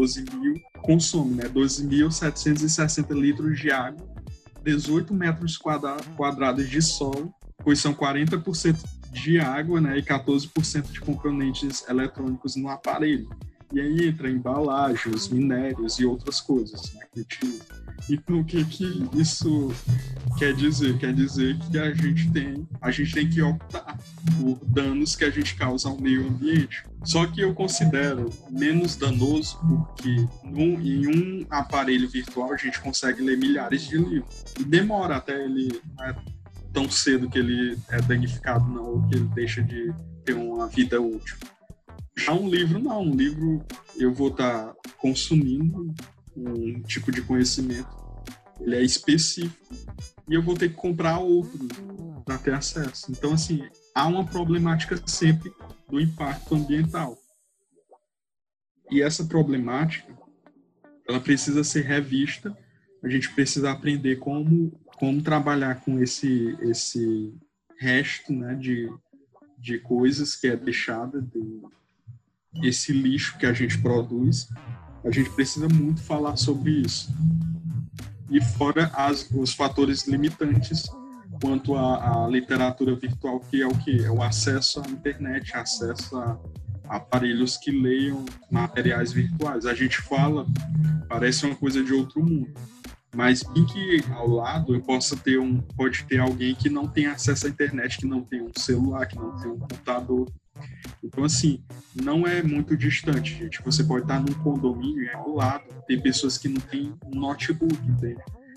12.760 litros de água, 18 metros quadrados de solo, pois são 40% de água, né, e 14% de componentes eletrônicos no aparelho. E aí entra a embalagem, os minérios e outras coisas, né, que utiliza. Então, o que isso quer dizer? Quer dizer que a gente tem que optar por danos que a gente causa ao meio ambiente. Só que eu considero menos danoso porque em um aparelho virtual a gente consegue ler milhares de livros. E demora até ele... tão cedo que ele é danificado, não, ou que ele deixa de ter uma vida útil. Já um livro, não. Um livro eu vou estar consumindo um tipo de conhecimento, ele é específico, e eu vou ter que comprar outro para ter acesso. Então, assim, há uma problemática sempre do impacto ambiental. E essa problemática, ela precisa ser revista, a gente precisa aprender como trabalhar com esse resto, né, de coisas que é deixada, esse lixo que a gente produz. A gente precisa muito falar sobre isso. E fora os fatores limitantes quanto à literatura virtual, que é o quê? É o acesso à internet, acesso a aparelhos que leiam materiais virtuais. A gente fala, parece uma coisa de outro mundo. Mas bem que ao lado eu pode ter alguém que não tem acesso à internet, que não tem um celular, que não tem um computador. Então, assim, não é muito distante, gente. Você pode estar num condomínio e ao lado tem pessoas que não têm um notebook, entende?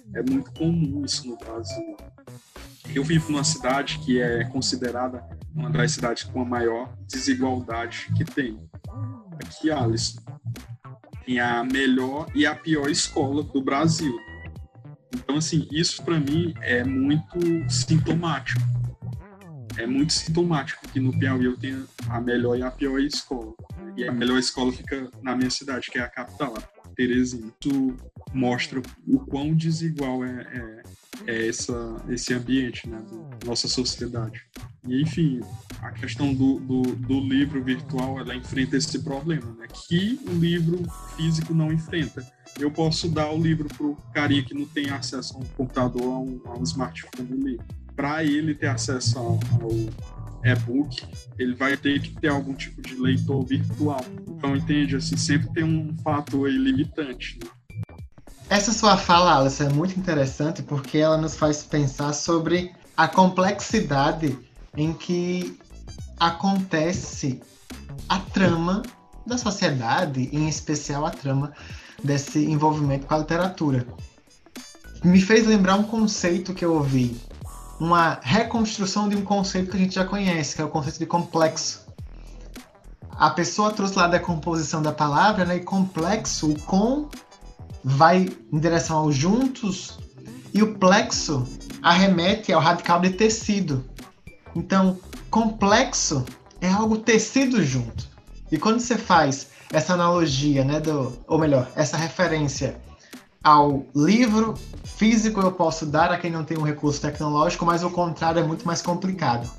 É muito comum isso no Brasil. Eu vivo numa cidade que é considerada uma das cidades com a maior desigualdade que tem. Aqui, Alisson, tem a melhor e a pior escola do Brasil. Então, assim, isso para mim é muito sintomático. É muito sintomático que no Piauí eu tenha a melhor e a pior escola. E a melhor escola fica na minha cidade, que é a capital, Teresina. Isso mostra o quão desigual é esse ambiente, né, da nossa sociedade. E, enfim, a questão do livro virtual, ela enfrenta esse problema, né, que o livro físico não enfrenta. Eu posso dar o livro para o carinha que não tem acesso a um computador, a um smartphone ali. Para ele ter acesso ao e-book, ele vai ter que ter algum tipo de leitor virtual. Então, entende? Assim, sempre tem um fator aí limitante, né? Essa sua fala, Alice, é muito interessante porque ela nos faz pensar sobre a complexidade em que acontece a trama da sociedade, em especial a trama desse envolvimento com a literatura. Me fez lembrar um conceito que eu ouvi, uma reconstrução de um conceito que a gente já conhece, que é o conceito de complexo. A pessoa trouxe lá da composição da palavra, né, e complexo, o com vai em direção aos juntos e o plexo arremete ao radical de tecido. Então, complexo é algo tecido junto. E quando você faz essa analogia, né, ou melhor, essa referência ao livro físico, eu posso dar a quem não tem um recurso tecnológico, mas o contrário é muito mais complicado.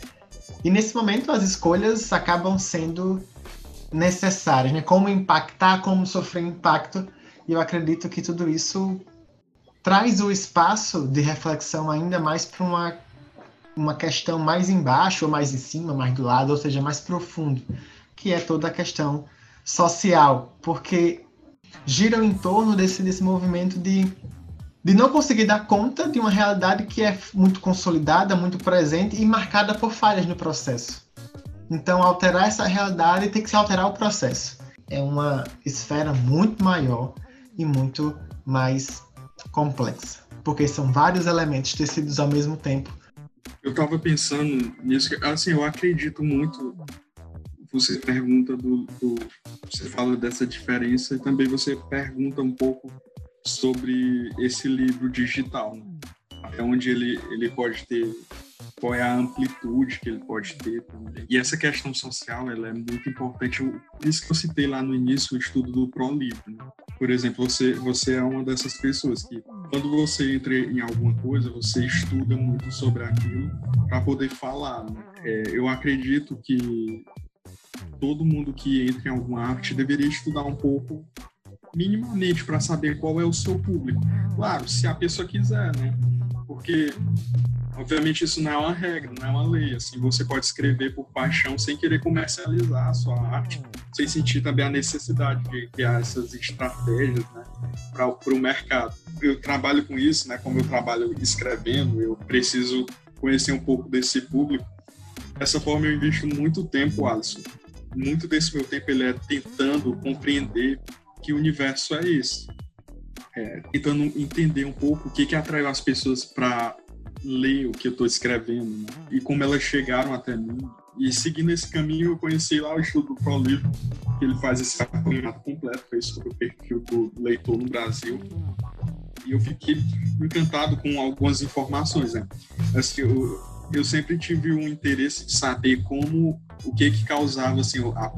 E nesse momento as escolhas acabam sendo necessárias, né? Como impactar, como sofrer impacto. E eu acredito que tudo isso traz o espaço de reflexão ainda mais para uma questão mais embaixo, ou mais em cima, mais do lado, ou seja, mais profundo, que é toda a questão social, porque giram em torno desse movimento de não conseguir dar conta de uma realidade que é muito consolidada, muito presente e marcada por falhas no processo. Então, alterar essa realidade tem que se alterar o processo. É uma esfera muito maior e muito mais complexa, porque são vários elementos tecidos ao mesmo tempo. Eu estava pensando nisso, assim, eu acredito muito. Você pergunta você fala dessa diferença e também você pergunta um pouco sobre esse livro digital, né? Até onde ele pode ter, qual é a amplitude que ele pode ter também. E essa questão social, ela é muito importante. Por isso que eu citei lá no início o estudo do ProLivro, né? Por exemplo, você é uma dessas pessoas que, quando você entra em alguma coisa, você estuda muito sobre aquilo para poder falar, né? Eu acredito que todo mundo que entra em alguma arte deveria estudar um pouco, minimamente, para saber qual é o seu público. Claro, se a pessoa quiser, né? Porque, obviamente, isso não é uma regra, não é uma lei. Assim, você pode escrever por paixão sem querer comercializar a sua arte, sem sentir também a necessidade de criar essas estratégias, né, para o mercado. Eu trabalho com isso, né? Como eu trabalho escrevendo, eu preciso conhecer um pouco desse público. Dessa forma, eu invisto muito tempo, Alisson. Muito desse meu tempo ele é tentando compreender que universo é esse. Tentando entender um pouco o que atraiu as pessoas para ler o que eu estou escrevendo, né? E como elas chegaram até mim. E seguindo esse caminho, eu conheci lá o estudo do ProLivro, que ele faz esse acompanhamento completo sobre o perfil do leitor no Brasil. E eu fiquei encantado com algumas informações, né? Assim, eu sempre tive um interesse de saber o que causava assim,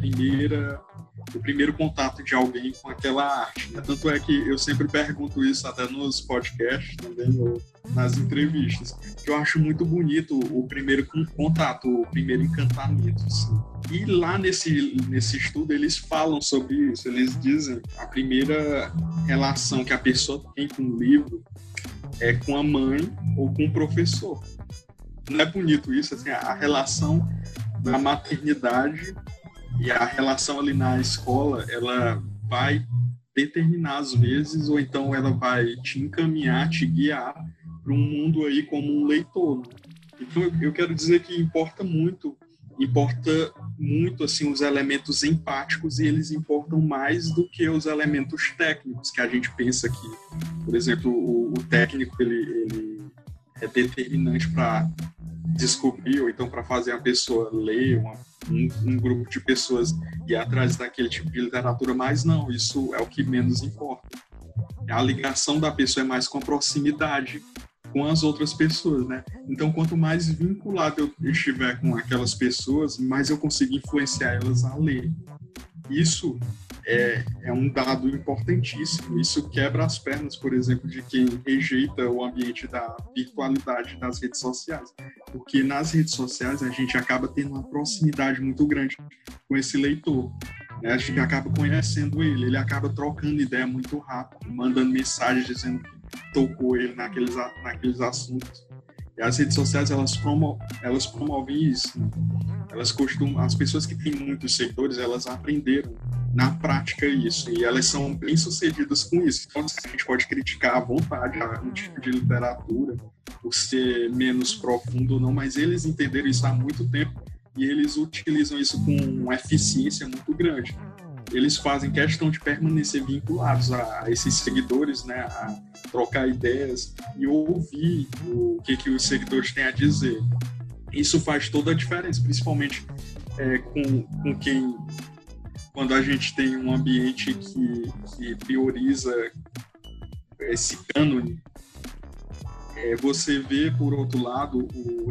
o primeiro contato de alguém com aquela arte, né? Tanto é que eu sempre pergunto isso até nos podcasts também, ou nas entrevistas, que eu acho muito bonito o primeiro contato, o primeiro encantamento, assim. E lá nesse estudo eles falam sobre isso, eles dizem que a primeira relação que a pessoa tem com o livro é com a mãe ou com o professor. Não é bonito isso? Assim, a relação da maternidade e a relação ali na escola, ela vai determinar às vezes, ou então ela vai te encaminhar, te guiar para um mundo aí como um leitor. Então eu quero dizer que importa muito assim os elementos empáticos, e eles importam mais do que os elementos técnicos que a gente pensa que Por exemplo, o técnico ele é determinante para descobrir, ou então para fazer a pessoa ler, um grupo de pessoas ir atrás daquele tipo de literatura, mas não, isso é o que menos importa. A ligação da pessoa é mais com a proximidade com as outras pessoas, né? Então, quanto mais vinculado eu estiver com aquelas pessoas, mais eu consigo influenciar elas a ler. Isso é um dado importantíssimo. Isso quebra as pernas, por exemplo, de quem rejeita o ambiente da virtualidade das redes sociais. Porque nas redes sociais a gente acaba tendo uma proximidade muito grande com esse leitor, né? A gente acaba conhecendo ele acaba trocando ideia muito rápido, mandando mensagens dizendo que tocou ele naqueles assuntos. E as redes sociais, elas promovem isso, né? As pessoas que têm muitos seguidores, elas aprenderam na prática isso, e elas são bem-sucedidas com isso. Então, a gente pode criticar à vontade um tipo de literatura por ser menos profundo ou não, mas eles entenderam isso há muito tempo e eles utilizam isso com uma eficiência muito grande. Eles fazem questão de permanecer vinculados a esses seguidores, né, a trocar ideias e ouvir o que os seguidores têm a dizer. Isso faz toda a diferença, principalmente com quem, quando a gente tem um ambiente que prioriza esse cânone. Você vê, por outro lado,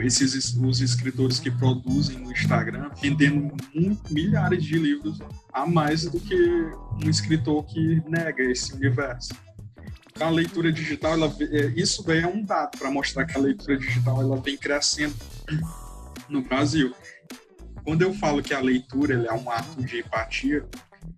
os escritores que produzem no Instagram vendendo milhares de livros a mais do que um escritor que nega esse universo. A leitura digital, isso daí é um dado para mostrar que a leitura digital ela vem crescendo no Brasil. Quando eu falo que a leitura é um ato de empatia,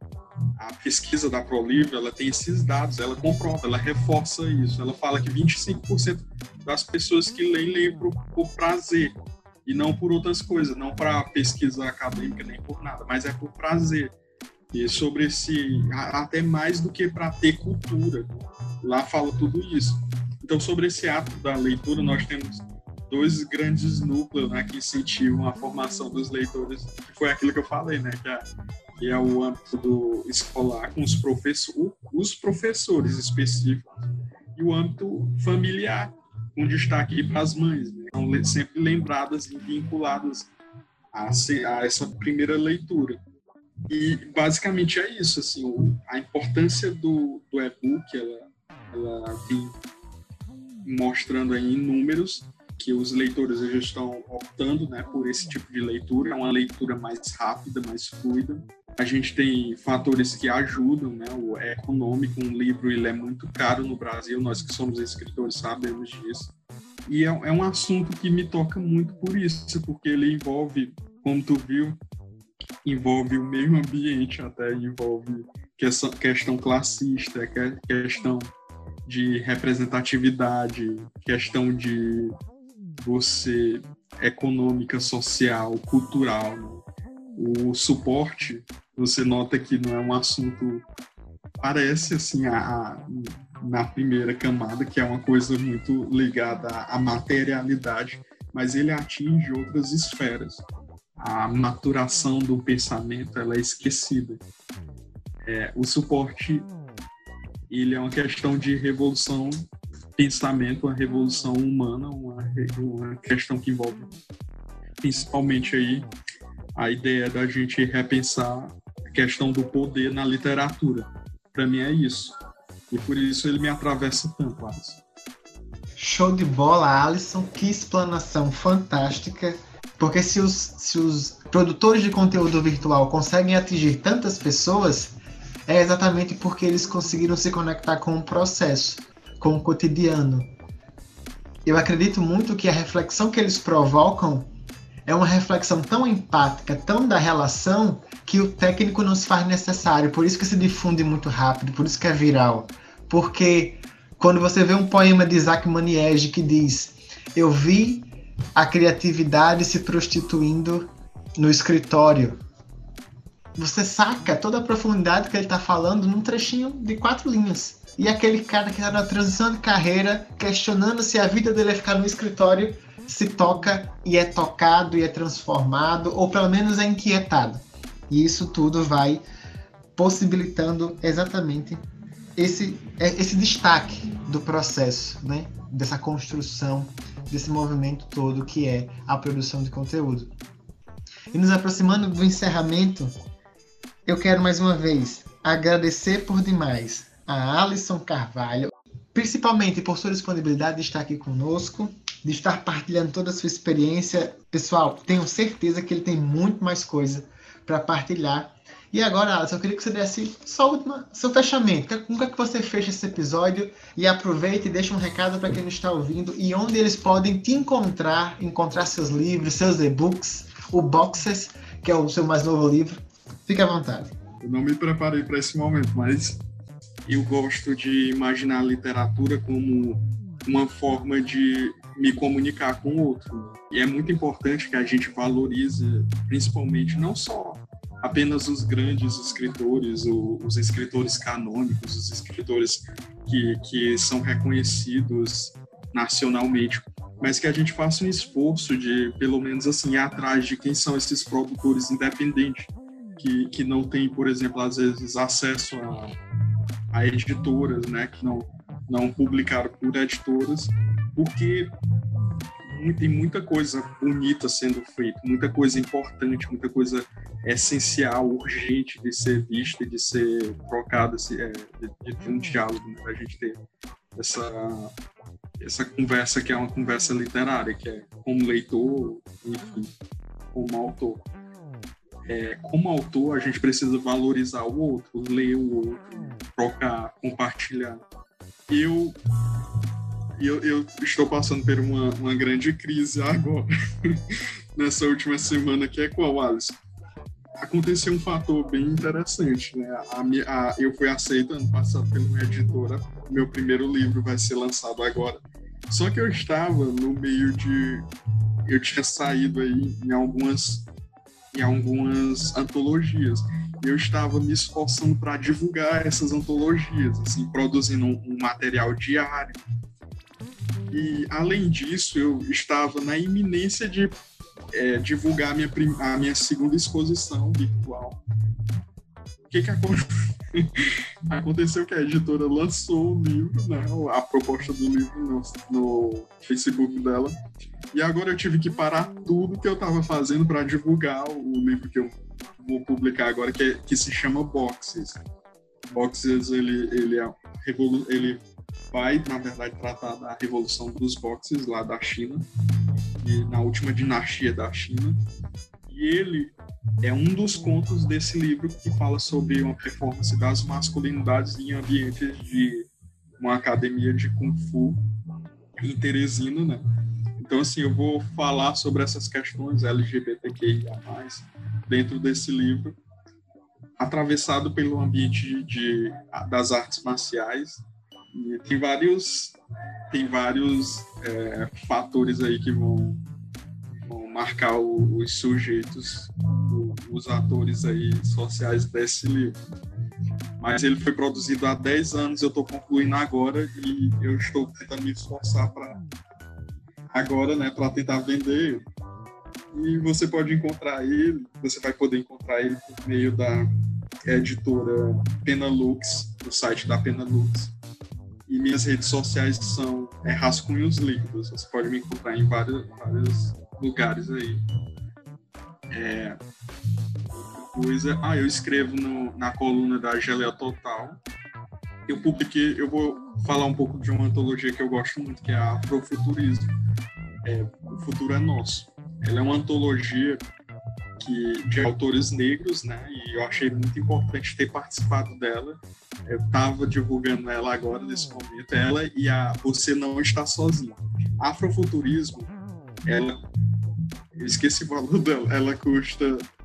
a pesquisa da ProLivre, ela tem esses dados, ela comprova, ela reforça isso. Ela fala que 25% das pessoas que leem por prazer e não por outras coisas, não para pesquisa acadêmica nem por nada, mas é por prazer. E sobre até mais do que para ter cultura. Lá fala tudo isso. Então, sobre esse ato da leitura, nós temos 2 grandes núcleos, né, que incentivam a formação dos leitores, que foi aquilo que eu falei, né, que é o âmbito do escolar com os professores específicos e o âmbito familiar, com destaque para as mães, né, são sempre lembradas e vinculadas a essa primeira leitura. E basicamente é isso, assim, a importância do e-book, ela vem mostrando aí em números que os leitores já estão optando, né, por esse tipo de leitura. É uma leitura mais rápida, mais fluida. A gente tem fatores que ajudam, né, o econômico. Um livro ele é muito caro no Brasil, nós que somos escritores sabemos disso. E é um assunto que me toca muito por isso, porque ele envolve, como tu viu, envolve o meio ambiente, até envolve questão classista, questão de representatividade, questão de você econômica, social, cultural. O suporte, você nota que não é um assunto, parece assim, na primeira camada, que é uma coisa muito ligada à materialidade, mas ele atinge outras esferas. A maturação do pensamento ela é esquecida. O suporte ele é uma questão de revolução pensamento, uma revolução humana, uma questão que envolve principalmente aí a ideia da gente repensar a questão do poder na literatura. Para mim é isso. E por isso ele me atravessa tanto, Alisson. Show de bola, Alisson. Que explanação fantástica. Porque se os produtores de conteúdo virtual conseguem atingir tantas pessoas, é exatamente porque eles conseguiram se conectar com o processo, com o cotidiano. Eu acredito muito que a reflexão que eles provocam é uma reflexão tão empática, tão da relação, que o técnico não se faz necessário. Por isso que se difunde muito rápido, por isso que é viral. Porque quando você vê um poema de Isaac Maniege que diz: eu vi a criatividade se prostituindo no escritório, você saca toda a profundidade que ele está falando num trechinho de 4 linhas. E aquele cara que está na transição de carreira, questionando se a vida dele é ficar no escritório, se toca e é tocado e é transformado, ou pelo menos é inquietado. E isso tudo vai possibilitando exatamente esse destaque do processo, né? Dessa construção, desse movimento todo que é a produção de conteúdo. E nos aproximando do encerramento, eu quero mais uma vez agradecer por demais a Alisson Carvalho, principalmente por sua disponibilidade de estar aqui conosco, de estar partilhando toda a sua experiência. Pessoal, tenho certeza que ele tem muito mais coisa para partilhar. E agora, Alisson, eu queria que você desse seu fechamento. Como é que você fecha esse episódio e aproveita e deixa um recado para quem não está ouvindo e onde eles podem te encontrar seus livros, seus e-books, o Boxes, que é o seu mais novo livro. Fique à vontade. Eu não me preparei para esse momento, mas eu gosto de imaginar a literatura como uma forma de me comunicar com o outro. E é muito importante que a gente valorize, principalmente, não só apenas os grandes escritores, os escritores canônicos, os escritores que são reconhecidos nacionalmente, mas que a gente faça um esforço de, pelo menos assim, ir atrás de quem são esses produtores independentes, que não têm, por exemplo, às vezes, acesso a editoras, né, que não publicaram por editoras, porque tem muita coisa bonita sendo feita, muita coisa importante, muita coisa essencial, urgente de ser vista e de ser trocada, de ter um diálogo, né, para a gente ter essa conversa que é uma conversa literária, que é como leitor, enfim, como autor. Como autor, a gente precisa valorizar o outro, ler o outro, trocar, compartilhar. Eu estou passando por uma grande crise agora, nessa última semana, que é qual, Alisson? Aconteceu um fator bem interessante, né? Eu fui aceito ano passado pela minha editora, meu primeiro livro vai ser lançado agora. Só que eu estava no meio eu tinha saído aí em algumas antologias. Eu estava me esforçando para divulgar essas antologias, assim, produzindo um material diário. E, além disso, eu estava na iminência de divulgar a minha segunda exposição virtual. O que aconteceu? Que a editora lançou o livro, né, a proposta do livro no Facebook dela, e agora eu tive que parar tudo que eu estava fazendo para divulgar o livro que eu vou publicar agora, que se chama Boxes. Boxes, ele vai, na verdade, tratar da revolução dos boxes lá da China, e na última dinastia da China. E ele é um dos contos desse livro que fala sobre uma performance das masculinidades em ambientes de uma academia de Kung Fu em Teresina, né? Então, assim, eu vou falar sobre essas questões LGBTQIA+, dentro desse livro, atravessado pelo ambiente das artes marciais. E tem vários fatores aí que vão marcar os sujeitos, os atores aí sociais desse livro. Mas ele foi produzido há 10 anos, eu estou concluindo agora e eu estou tentando me esforçar para agora, né, para tentar vender ele. E você vai poder encontrar ele por meio da editora Penalux, do site da Penalux. E minhas redes sociais são Rascunhos Líquidos. Você pode me encontrar em vários lugares aí. Eu escrevo na coluna da Geleia Total. Eu vou falar um pouco de uma antologia que eu gosto muito, que é a Afrofuturismo. O Futuro é Nosso. Ela é uma antologia de autores negros, né? E eu achei muito importante ter participado dela. Eu estava divulgando ela agora, nesse momento. Ela e a Você Não Está Sozinho. Afrofuturismo, eu esqueci o valor dela. Ela custa...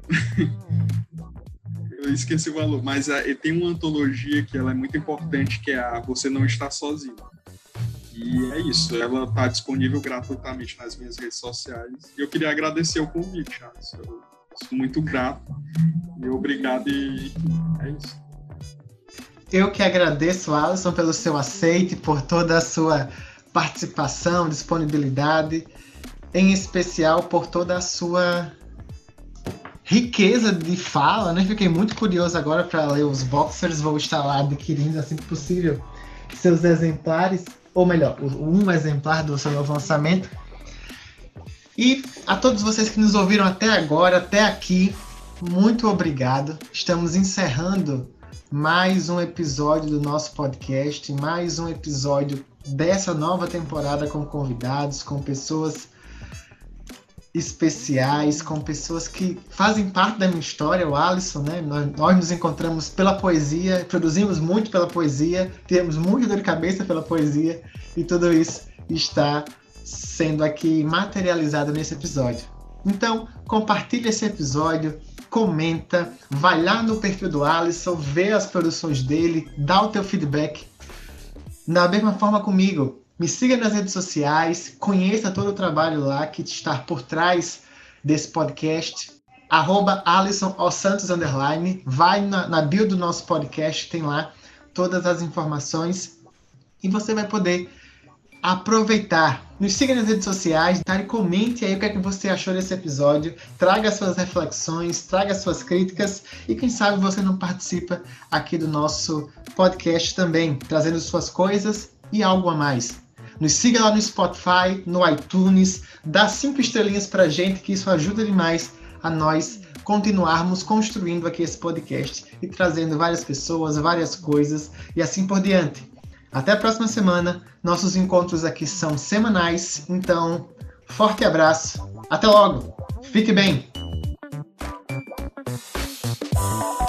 eu esqueci o valor, mas tem uma antologia que ela é muito importante, que é a Você Não Está Sozinho. E é isso, ela está disponível gratuitamente nas minhas redes sociais. E eu queria agradecer o convite, Alisson. Eu sou muito grato e obrigado, e é isso. Eu que agradeço, Alisson, pelo seu aceite, por toda a sua participação, disponibilidade, em especial por toda a sua riqueza de fala, né? Fiquei muito curioso agora para ler os boxers. Vou estar lá adquirindo, assim que possível, seus exemplares, ou melhor, um exemplar do seu novo lançamento. E a todos vocês que nos ouviram até agora, até aqui, muito obrigado. Estamos encerrando mais um episódio do nosso podcast, mais um episódio dessa nova temporada com convidados, com pessoas especiais, com pessoas que fazem parte da minha história, o Alisson, né? Nós nos encontramos pela poesia, produzimos muito pela poesia, temos muita dor de cabeça pela poesia, e tudo isso está sendo aqui materializado nesse episódio. Então, compartilha esse episódio, comenta, vai lá no perfil do Alisson, vê as produções dele, dá o teu feedback. Da mesma forma comigo, me siga nas redes sociais, conheça todo o trabalho lá que está por trás desse podcast, @AlissonOSantos_, vai na bio do nosso podcast, tem lá todas as informações e você vai poder aproveitar. Nos siga nas redes sociais, tá? E comente aí o que é que você achou desse episódio, traga suas reflexões, traga suas críticas e quem sabe você não participa aqui do nosso podcast também, trazendo suas coisas e algo a mais. Nos siga lá no Spotify, no iTunes, dá 5 estrelinhas pra gente, que isso ajuda demais a nós continuarmos construindo aqui esse podcast e trazendo várias pessoas, várias coisas e assim por diante. Até a próxima semana. Nossos encontros aqui são semanais, então, forte abraço. Até logo. Fique bem.